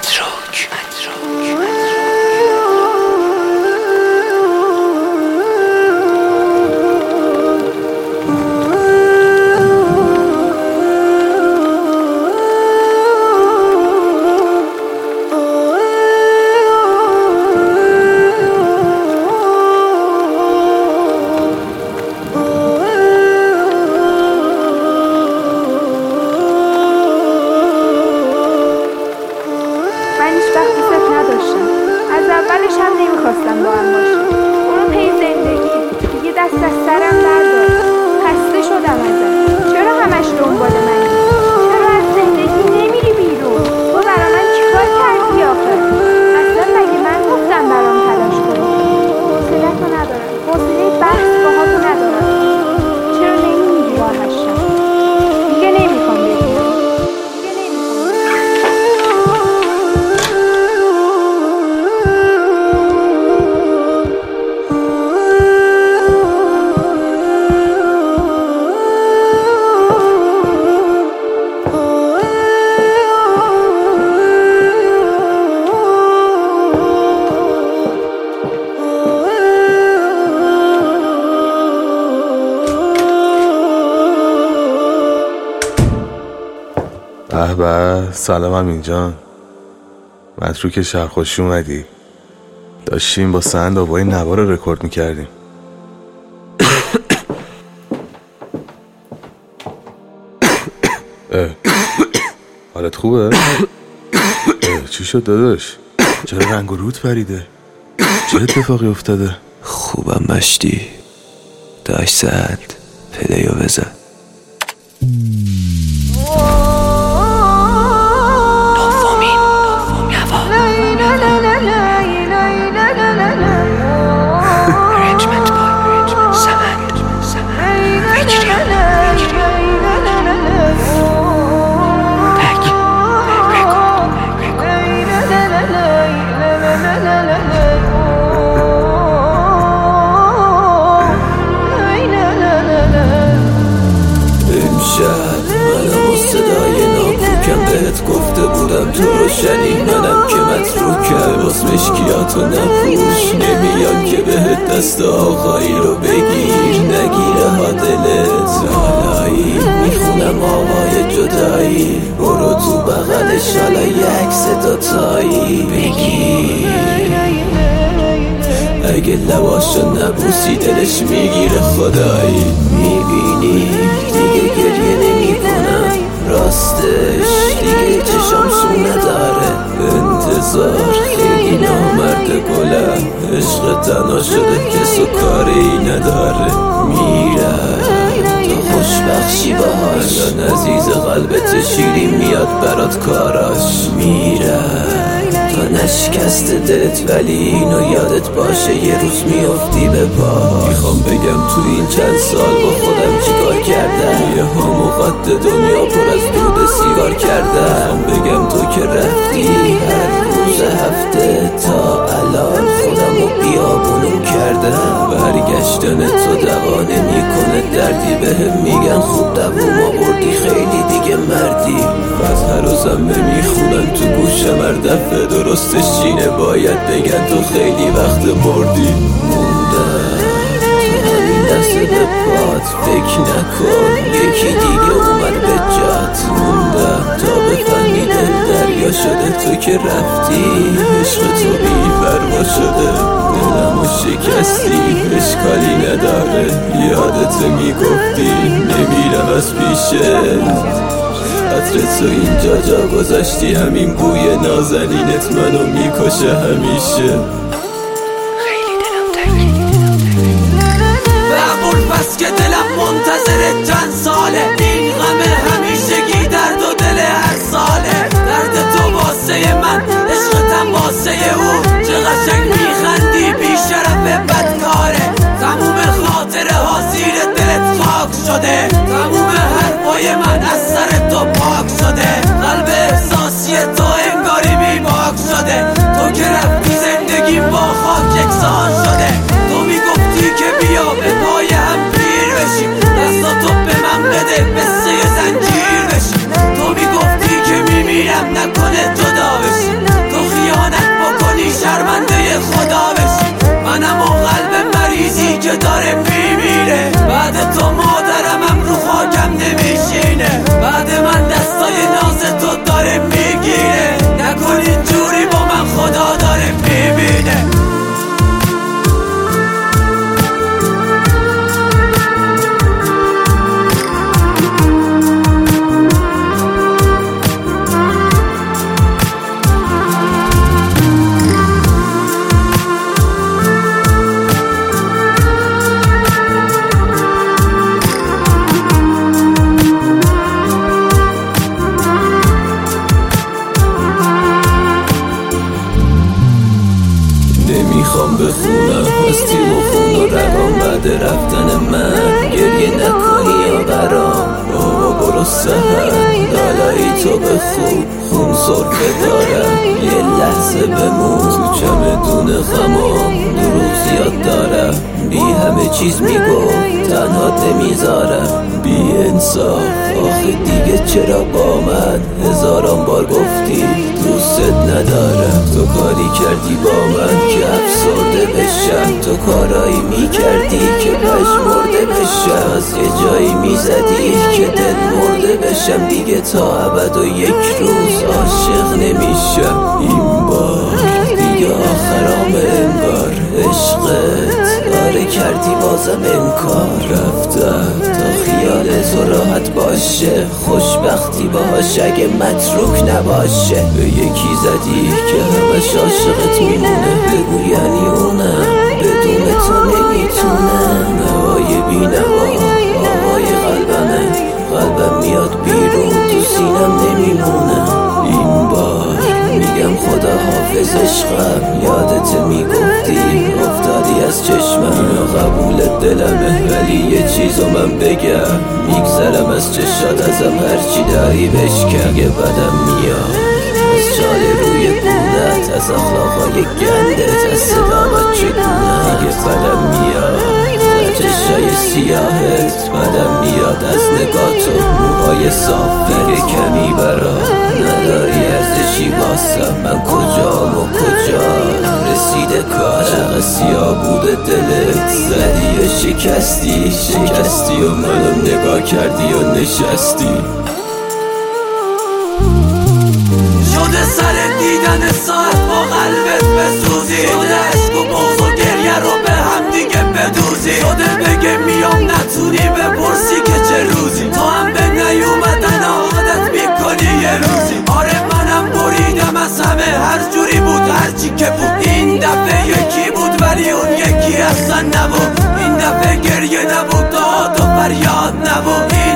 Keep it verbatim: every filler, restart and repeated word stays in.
متروک نمیخواستم با هم باشم. برو پی زندگی دیگه، دست از سرم بردار. خسته شدم ازت. چرا همش دنبال منی؟ چرا از زندگی نمیری بیرون؟ تو برا من چیکار کردی آخه؟ اصلا مگه من گفتم برام تلاش کنی؟ حوصله‌تو ندارم، حوصله بحث باهاتو ندارم. چرا نمیمیری راحتشم؟ دیگه نمیخوام بدونم. به به، سلام امین جان. متروک شهر، خوش اومدی. داشتیم با سند آبای نوا رو رکورد میکردیم. حالت خوبه؟ چی شد داداش؟ چرا رنگ و رود پریده؟ چه اتفاقی افتاده؟ خوبم مشتی. داشت سند پلیو بزن. گفته بودم تو روشنی، منم که متروکم. باز مشکیاتو نپوش، نمیان که بهت دست آقایی رو بگیر. نگیره ها دلت لالایی، میخونم آوای جدایی. برو تو بغلش حالا یک صدا تایی بگیر. اگه لباشو نبوسی دلش میگیره خدایی. میبینی دیگه گریه نمی کنم، راستش دیگه چشام سو نداره. انتظار خیلی نامرد گلم، عشق تنها شده کس و کاری نداره. میرم تو خوشبخشی باهاش، الان عزیز قلبت شیرین میاد برات کاراش. میرم تا نشکست دلت، ولی اینو یادت باشه یه روز میافتی به پا. میخوام بگم تو این چند سال با خودم چیکار کردم. یه ها موقات دنیا پر از دود سیگار کردم. میخوام بگم تو که رفتی هر روز هفته تا الان خودم رو بیابونم کردم. برگشتن تو دوا نمی کنه دردی، بهم میگن خوب دووم آوردی خیلی دیگه مردی. از هر روزم نمیخونن تو گوشم هر دفعه درستش چینه، باید بگن تو خیلی وقت مردی. موندم تو همین لحظه به پات، فکر نکن یکی دیگه اومد به جات. موندم تا بفهمی دل دریا شده، تو که رفتی عشق تو بی پروا شده. دلمو شکستی اشکالی نداره، یادت میگفتی نمیرم از پیشه. عطر تو اینجا جا گذاشتی، همین بوی نازنینت منو میکشه همیشه. خیلی دلم تنگی بقول پس که دلم منتظر چند ساله. این غم همیشگی درد و دل هر ساله. درد تو واسه من، عشقتم واسه او. چه قشنگ میخندی بی شرف بدکاره. تموم خاطره ها زیر دلت خاک شده. تموم حرفای من از سر تو پاک شده. قلب احساسی تو انگاری بی باک شده. تو که رفتی زندگیم با خاک یکسان شده. تو میگفتی که بیا به پای هم پیر بشیم، دستاتو به من بده مثل یه زنجیر بشیم. تو میگفتی که میمیرم نکنه جدا بشیم. بخونم از تیم و خون و روان بعد رفتن من. گریه نکنی یا برام بابا برو سهر لالایی تو بخون خون سرفه دارم یه لحظه بمون تو چمدون غمام دروغ زیاد دارم بی همه چیز میگفت تنها نمیذارم بی انصاف آخه دیگه چرا با من هزاران بار گفتی دوست ندارم تو کاری کردی با من که افسرده بشم تو کارایی میکردی که پژمرده بشم از یه جایی میزدی که دل مرده بشم دیگه تا ابد و یک روز عاشق نمیشم این بار دیگه آخرام انگار عشقت آره کردی بازم انکار رفتم تا خیال تو راحت باشه خوشبختی باش اگه متروک نباشه به یکی زدی که همش عاشقت میمونه بگو یعنی اونم بدون تو نمیتونه نوای بی نوا آوای قلبمه قلبم میاد بیرون تو سینم نمیمونه این بار میگم خدا حافظ عشقم یادت میگفتی افتادی از چشمم یا قبول دلمه ولی یه چیزو من بگم میگذرم از چشات ازم هرچی داری بشکن یه بدم میاد از شال روی بودت از اخلاقای گندت از صدامت چگونه یه بدم میاد چشای سیاهت بدم میاد از نگاه تو موهای صافه یه کمی برا نداری ارزشی واسم من کجام و کجا رسیده کار عشق سیاه بوده دلت زدی و شکستی شکستی و منو نگاه کردی و نشستی شده سر دیدن ساعت با قلبت بسوزی شده عشق و بغض و گریه رو به هم دیگه بدوزی شده بگه میام نتونی بپرسی که چه روزی تو هم به نیومدن عادت میکنی یه روزی آره منم بریدم از همه هر جوری بود هرچی که بود این دفعه یکی بود ولی اون یکی اصلا نبود این دفعه گریه نبود داد و فریاد نبود